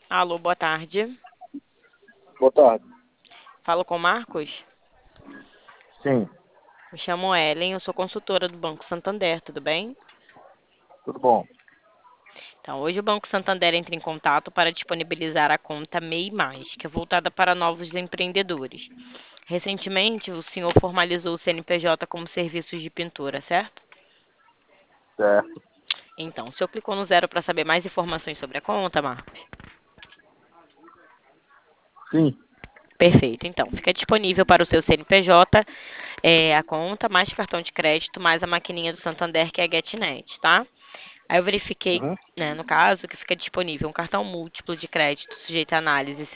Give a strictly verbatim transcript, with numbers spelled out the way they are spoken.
Alô, boa tarde. Boa tarde. Falo com o Marcos? Sim, Me chamo Ellen, eu sou consultora do Banco Santander, tudo bem? tudo bom. Então, hoje o Banco Santander entra em contato para disponibilizar a conta M E I Mais, que é voltada para novos empreendedores. Recentemente, o senhor formalizou o C N P J como serviços de pintura, certo? Certo. Então, o senhor clicou no zero para saber mais informações sobre a conta, Marcos? Sim. Perfeito. Então, fica disponível para o seu C N P J é, a conta, mais cartão de crédito, mais a maquininha do Santander, que é a GetNet, tá? Aí eu verifiquei, Uhum. né, no caso, que fica disponível um cartão múltiplo de crédito sujeito à análise